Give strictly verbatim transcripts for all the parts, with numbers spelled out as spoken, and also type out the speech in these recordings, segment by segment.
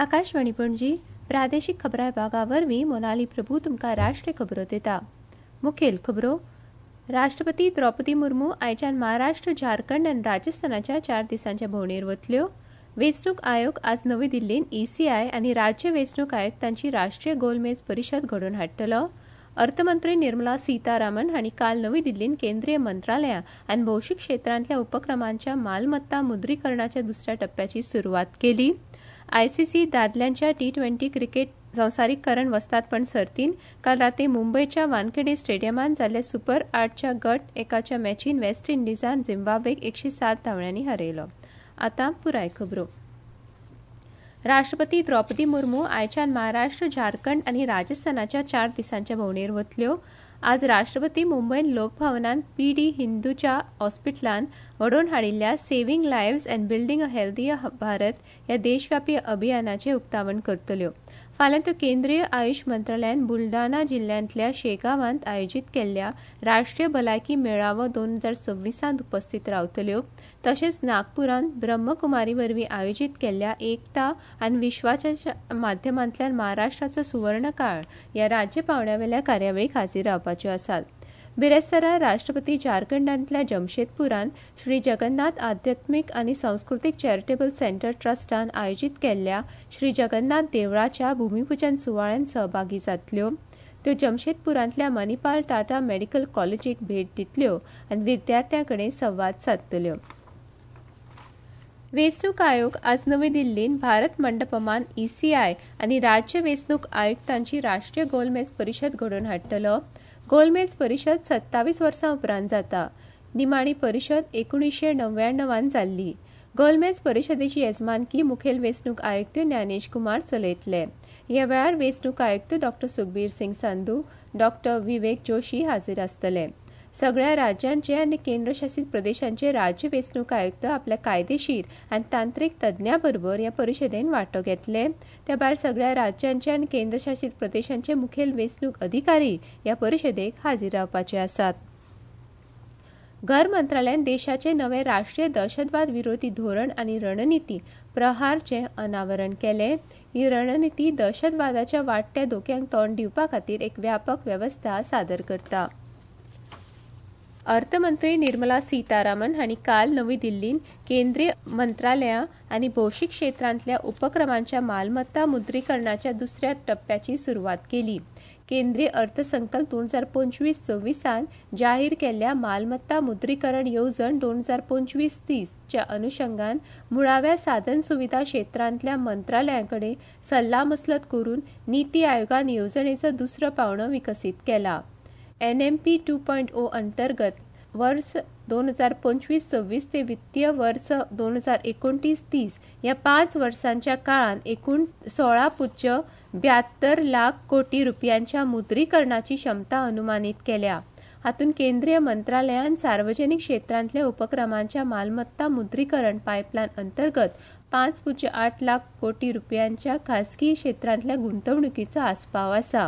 आकाशवाणी पणजी प्रादेशीक खबरां विभागा वरवीं मोनाली प्रभू तुमकां राष्ट्रीय खबरो दिता. मुखेल खबरो. राष्ट्रपती द्रौपदी मुर्मू आयच्यान महाराष्ट्र, झारखंड आनी राजस्थानाच्या चार दिसांच्या भोंवडेर वतल्यो. वेंचणूक आयोग आज नवी दिल्लीन ईसीआय आनी राज्य वेंचणूक आयुक्तांची राष्ट्रीय गोलमेज परिशद घडोवन हाडटलो. अर्थमंत्री निर्मला सीतारामन हांणी काल नवी दिल्लीन केंद्रीय मंत्रालयां आनी भौशीक क्षेत्रांतल्या उपक्रमांच्या मालमत्ता मुद्रीकरणाच्या दुसऱ्या टप्प्याची सुरवात केली. आयसीसी दादल्यांच्या टी ट्वेंटी क्रिकेट संवसारीकरण वस्तादपण सर्तीन काल रातीं मुंबयच्या वानखेडे स्टेडियमांत जाल्ल्या सुपर आठच्या गट एकाच्या मॅचीन वेस्ट इंडिजान झिम्बाब्वेक एकशे सात धांवड्यांनी हारयलो. आतां पुराय खबरो. राष्ट्रपती द्रौपदी मुर्मू आयच्यान महाराष्ट्र, झारखंड आनी राजस्थानाच्या चार दिसांच्या भोंवडेर वतल्यो. आज राष्ट्रपती मुंबयन लोकभवनांत पी डी हिंदूच्या हॉस्पिटलांत घडोवन हाडिल्ल्या saving lives and building a healthier Bharat ह्या देशव्यापी अभियानाचें उक्तावण करतल्यो. फाल्यां त्यो केंद्रीय आयुष मंत्रालयान बुलढाणा जिल्ल्यांतल्या शेगांवांत आयोजीत केल्ल्या राष्ट्रीय भलायकी मेळावो दोन हजार सव्वीसांत उपस्थित रावतल्यो. तशेंच नागपुरांत ब्रह्मकुमारी वरवीं आयोजीत केल्ल्या एकता आनी विश्वासाच्या माध्यमांतल्यान महाराष्ट्राचो सुवर्णकाळ ह्या राज्य पावंड्यावेल्या कार्यावळीक हाजीर रावपाच्यो आसात. बिरेस्तारा राष्ट्रपती झारखंडांतल्या जमशेदपुरांत श्री जगन्नाथ आध्यात्मीक आनी सांस्कृतीक चॅरिटेबल सेंटर ट्रस्टान आयोजीत केल्ल्या श्री जगन्नाथ देवळाच्या भुमीपुजन सुवाळ्यात सहभागी जातल्यो. त्यो जमशेदपुरांतल्या मणिपाल टाटा मेडिकल कॉलेजीक भेट दितल्यो आनी विद्यार्थ्यां कडेन संवाद सादतल्यो. वेंचणूक आयोग आज नवी दिल्लीन भारत मंडपमान ईसीआय आनी राज्य वेंचणूक आयुक्तांची राष्ट्रीय गोलमेज परिशद घडोवन हाडटलो. गोलमेज परिशद सत्तावीस वर्सां उपरांत जाता. निमाणी परिशद एकुणीशे णव्याण्णवान जाल्ली. गोलमेज परिशदेची येजमानकी मुखेल वेंचणूक आयुक्त ज्ञानेश कुमार चलयतले. ह्या वेळार वेंचणूक आयुक्त डॉ सुखबीर सिंग संधू, डॉ विवेक जोशी हाजीर आसतले. सगळ्या राज्यांचे आनी केंद्रशासीत प्रदेशांचे राज्य वेंचणूक आयुक्त आपल्या कायदेशीर आनी तांत्रीक तज्ञां बरोबर ह्या परिशदेन वांटो घेतले. त्या भायर सगळ्या राज्यांचे आनी केंद्रशासीत प्रदेशांचे मुखेल वेंचणूक अधिकारी ह्या परिशदेक हाजीर रावपाचे आसात. घर मंत्रालयान देशाचे नवे राष्ट्रीय दहशतवाद विरोधी धोरण आनी रणनिती प्रहारचे अनावरण केले. ही रणनिती दहशतवादाच्या वाडट्या धोक्यांक तोंड दिवपा खातीर एक व्यापक व्यवस्था सादर करता. अर्थमंत्री निर्मला सीतारामन हांणी काल नवी दिल्लीन केंद्रीय मंत्रालयां आनी भौशीक क्षेत्रांतल्या उपक्रमांच्या मालमत्ता मुद्रीकरणाच्या दुसऱ्या टप्प्याची सुरवात केली. केंद्रीय अर्थसंकल्प दोन हजार पंचवीस सव्वीसान जाहीर केल्ल्या मालमत्ता मुद्रीकरण येवजण दोन हजार पंचवीस तीस च्या अनुशंगान मुळाव्या साधन सुविधा क्षेत्रांतल्या मंत्रालयांकडे सल्लामसलत करून नीती आयोगान येवजणेचो दुसरो पावंडो विकसीत केला. N M P two point O अंतर्गत वर्ष दोन हजार पंचवीस सव्वीस ते वित्तीय वर्ष दोन हजार एकोणतीस तीस या पाच वर्षांच्या काळात एकूण सोळा पुज्य ब्याहत्तर लाख कोटी रुपयांच्या मुद्रीकरणाची क्षमता अनुमानित केल्या. हातून केंद्रीय मंत्रालयान सार्वजनिक क्षेत्रांतल्या उपक्रमांच्या मालमत्ता मुद्रीकरण पायपलायन अंतर्गत पाच पुज्य आठ लाख कोटी रुपयांच्या खासगी क्षेत्रांतल्या गुंतवणुकीचो आस्पाव आसा.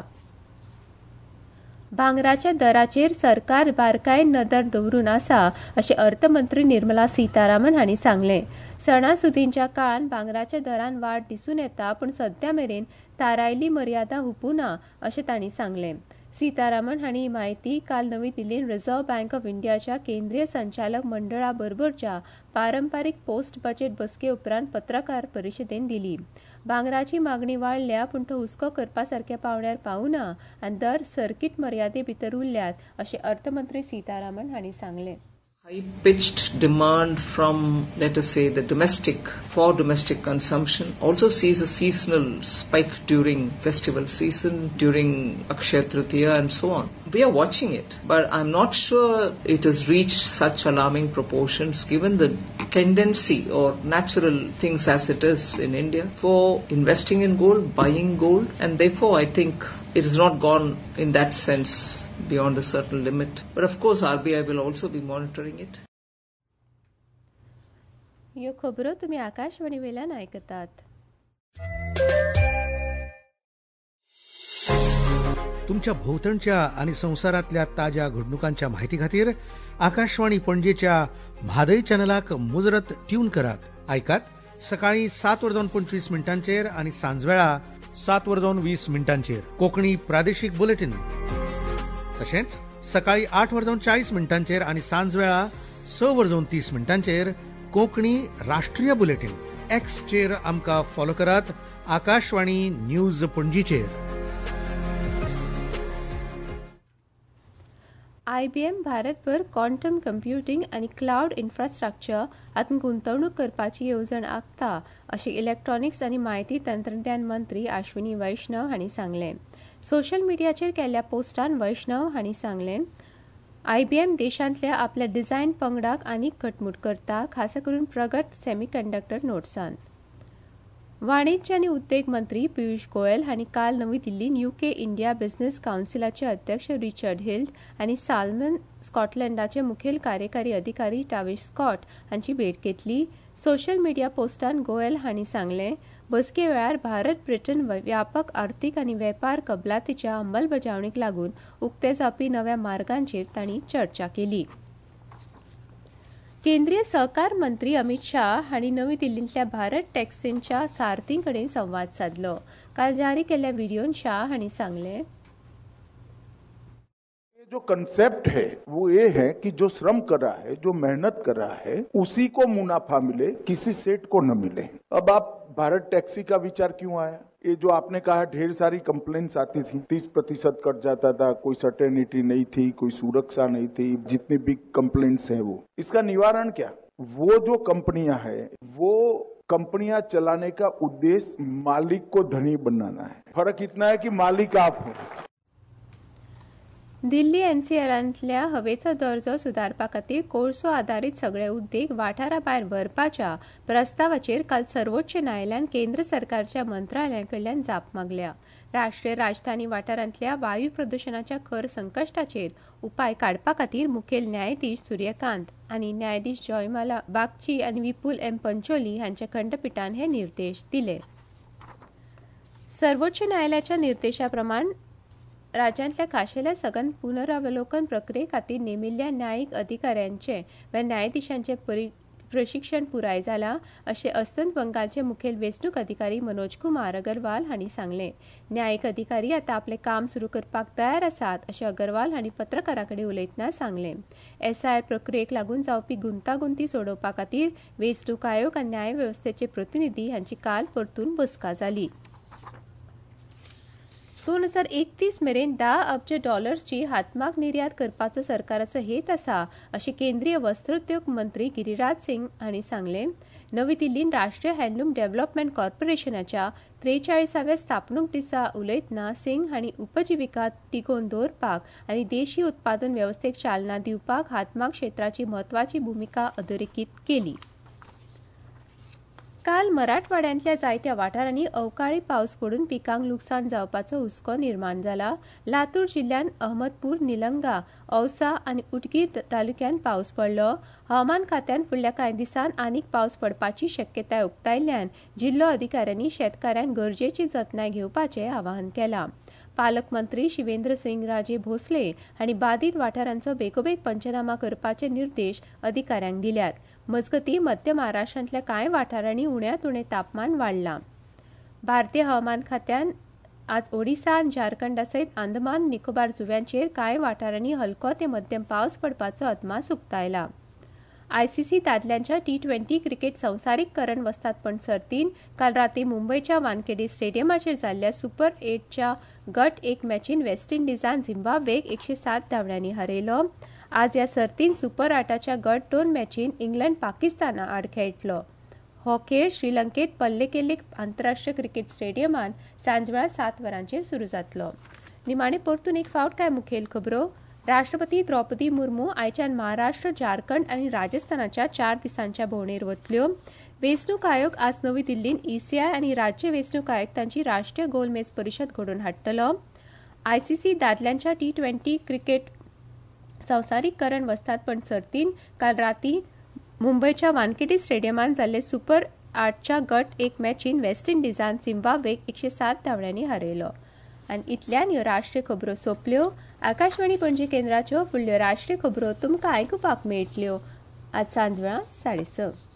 भांगराच्या दराचेर सरकार बारकायेन नदर दवरून आसा अशें अर्थमंत्री निर्मला सीतारामन हांणी सांगलें. सणासुदींच्या काळान भांगराच्या दरान वाड दिसून येता, पूण सध्या मेरेन थारायिल्ली मर्यादा हुपूना अशें तांणी सांगलें. सीतारामन हांणी ही म्हायती काल नवी दिल्लीन रिझर्व्ह बँक ऑफ इंडियाच्या केंद्रीय संचालक मंडळा बरोबरच्या पारंपारीक पोस्ट बजेट बसके उपरांत पत्रकार परिशदेन दिली. भांगराची मागणी वाडल्या, पूण तो हुस्को करपा सारक्या पावंड्यार पावूना आनी दर सर्कीट मर्यादे भितर उरल्यात अशें अर्थमंत्री सीतारामन हांणी सांगलें. High-pitched demand from, let us say, the domestic, for domestic consumption also sees a seasonal spike during festival season, during Akshaya Tritiya and so on. We are watching it, but I'm not sure it has reached such alarming proportions given the tendency or natural things as it is in India for investing in gold, buying gold, and therefore I think it has not gone in that sense beyond a certain limit. But of course R B I will also be monitoring it. ह्यो खबरो तुम्ही आकाशवाणी वेल्यान आयकतात. तुमच्या भोवतणच्या आणि संसारातल्या ताज्या घडणुकांच्या माहिती खातीर आकाशवाणी पणजेच्या म्हादय चॅनलाक मुजरत ट्यून करात. ऐकात सकाळी सात वरजावन पंचवीस मिनिटांचेर आणि सांजवेळा सात वरजावन वीस मिनिटांचेर कोंकणी प्रादेशीक बुलेटिन. तशेंच सकाळी आठ वरजावन चाळीस मिनिटांचेर आणि सांजवेळा स वरजावन तीस मिनिटांचेर कोंकणी राष्ट्रीय बुलेटिन. एक्सचेर आमकां फॉलो करात. आकाशवाणी न्यूज पणजीचेर. आयबीएम भारतभर क्वांटम कम्प्युटिंग आनी क्लाउड इन्फ्रास्ट्रक्चर हातूंत गुंतवणूक करपाची येवजण आखता अशें इलेक्ट्रॉनिक्स आनी माहिती तंत्रज्ञान मंत्री अश्विनी वैष्णव हांणी सांगलें. सोशल मिडियाचेर केल्ल्या पोस्टान वैष्णव हांणी सांगलें, आयबीएम देशांतल्या आपल्या डिझायन पंगडाक आनीक घटमूट करता, खासा करून प्रगत सेमीकंडक्टर नोट्सांत. वाणिज्य आनी उद्देग मंत्री पियुष गोयल हांणी काल नवी दिल्लींत यूके इंडिया बिझनेस कावन्सिलाचे अध्यक्ष रिचर्ड हिल्ड आनी साल्मन स्कॉटलंडाचे मुखेल कार्यकारी अधिकारी टाविश स्कॉट हांची भेट घेतली. सोशल मिडिया पोस्टान गोयल हांणी सांगलें, बसके वेळार भारत ब्रिटन व्यापक आर्थीक आनी वेपार कबलातीच्या अंमलबजावणीक लागून उक्ते जावपी नव्या मार्गांचेर तांणी चर्चा केली. केंद्रीय सहकार मंत्री अमित शाह हांणी नवी दिल्लींतल्या भारत टॅक्सींच्या सारथीं कडेन संवाद साधलो. काल जारी केल्ल्या व्हिडिओन शाह हांणी सांगलें, जो कंसेप्ट है वो ये है कि जो श्रम कर रहा है, जो मेहनत कर रहा है, उसी को मुनाफा मिले, किसी सेठ को न मिले. अब आप भारत टैक्सी का विचार क्यों आया? ये जो आपने कहा ढेर सारी कंप्लेंट्स आती थी, तीस प्रतिशत कट जाता था, कोई सर्टेनिटी नहीं थी, कोई सुरक्षा नहीं थी, जितनी भी कंप्लेंट्स हैं वो, इसका निवारण क्या? वो जो कंपनियां हैं वो कंपनियां चलाने का उद्देश्य मालिक को धनी बनाना है. फर्क इतना है कि मालिक आप हो. दिल्ली एनसीआरांतल्या हवेचो दर्जो सुदारपा खातीर कोळसो आदारीत सगळे उद्देग वाठारा भायर व्हरपाच्या प्रस्तावाचेर काल सर्वोच्च न्यायालयान केंद्र सरकारच्या मंत्रालयाकडल्यान जाप मागल्या. राष्ट्रीय राजधानी वाठारांतल्या वायू प्रदुशणाच्या खर संकश्टाचेर उपाय काडपा खातीर मुखेल न्यायाधीश सूर्यकांत आनी न्यायाधीश जयमाला बागची आनी विपुल एम पंचोली हांच्या खंडपीठान हे निर्देश दिले. सर्वोच्च न्यायालयाच्या निर्देशा प्रमाण राज्यांतल्या खाशेल्या सगन पुनरावलोकन प्रक्रिये खातीर नेमिल्ल्या न्यायीक अधिकाऱ्यांचे वा न्यायाधीशांचे प्रशिक्षण पुराय जाला अशें अस्तंत बंगालचे मुखेल वेंचणूक अधिकारी मनोज कुमार अगरवाल हांणी सांगलें. न्यायीक अधिकारी आतां आपलें काम सुरू करपाक तयार आसात अशें अगरवाल हांणी पत्रकारां कडेन उलयतना सांगलें. एसआयआर प्रक्रियेक लागून जावपी गुंतागुंती सोडोवपा खातीर वेंचणूक आयोग आनी न्याय वेवस्थेचे प्रतिनिधी हांची काल परतून बसका जाली. दोन हजार एकतीस मेरेन धा अब्ज डॉलर्सची हातमाग निर्यात करपाचो सरकाराचो हेत आसा अशें केंद्रीय वस्त्रोद्योग मंत्री गिरिराज सिंग हांणी सांगलें. नवी दिल्लींत राष्ट्रीय हँडलूम डेव्हलपमेंट कॉर्पोरेशनाच्या त्रेचाळीसाव्या स्थापणूक दिसा उलयतना सिंग हांणी उपजिविका टिकोवन दवरपाक आनी देशी उत्पादन वेवस्थेक चालना दिवपाक हातमाग क्षेत्राची म्हत्वाची भुमिका अधोरेखीत केली. काल मराठवाड्यांतल्या जायत्या वाठारांनी अवकाळी पावस पडून पिकांक लुकसाण जावपाचो हुस्को निर्माण जाला. लातूर जिल्ह्यात अहमदपूर, निलंगा, औसा आनी उदगीर तालुक्यांत पावस पडलो. हवामान खात्यान फुडल्या कांय दिसांत आनीक पावस पडपाची शक्यताय उक्तायिल्ल्यान जिल्लो अधिकाऱ्यांनी शेतकाऱ्यांक गरजेची जतनाय घेवपाचें आवाहन केलां. पालकमंत्री शिवेंद्र सिंग राजे भोसले हांणी बाधित वाठारांचो बेगोबेग पंचनामा करपाचे निर्देश अधिकाऱ्यांक दिल्यात. मजगतीं मध्य महाराष्ट्रांतल्या कांय वाठारांनी उण्यांत उणें तापमान वाडलां. भारतीय हवामान खात्यान आज ओडिशा आनी झारखंड सयत अंदमान निकोबार जुंव्यांचेर कांय वाठारांनी हलको ते मध्यम पावस पडपाचो अदमास उक्तायला. आयसीसी दादल्यांच्या टी ट्वेंटी क्रिकेट संवसारीकरण वस्तादपण सर्तीन काल रातीं मुंबयच्या वानखेडे स्टेडियमाचेर जाल्ल्या सुपर एटच्या गट एक मॅचीन वेस्ट इंडिजान झिम्बाब्वेक एकशे सात धांवड्यांनी हारयलो. आज ह्या सर्तीन सुपर आठाच्या गट दोन मॅचीन इंग्लंड पाकिस्ताना आड खेळटलो. हो खेळ श्रीलंकेत पल्लेकेले आंतरराष्ट्रीय क्रिकेट स्टेडियमान सांजवेळा सात वरांचेर सुरू जातलो. निमाणे परतून एक फावट काय मुखेल खबरो. राष्ट्रपती द्रौपदी मुर्मू आयच्यान महाराष्ट्र, झारखंड आनी राजस्थानाच्या चार दिसांच्या भोंवडेर वतल्यो. वेंचणूक आयोग आज नवी दिल्लींत ईसीआय आनी राज्य वेंचणूक आयुक्तांची राष्ट्रीय गोलमेज परिशद घडोवन हाडटलो. आयसीसी दादल्यांच्या टी ट्वेंटी क्रिकेट संवसारीकरण वस्तादपण सर्तीन काल रातीं मुंबयच्या वानखेडे स्टेडियमांत जाल्ले सुपर आठच्या गट एक मॅचीन वेस्ट इंडिजान झिम्बाब्वेक एकशे सात धांवड्यांनी हारयलो. आनी इतल्यान ह्यो राष्ट्रीय खबरो सोंपल्यो. आकाशवाणी पणजी केंद्राच्यो फुडल्यो राष्ट्रीय खबरो तुमकां आयकुपाक मेळटल्यो आज सांजवेळा साडे स.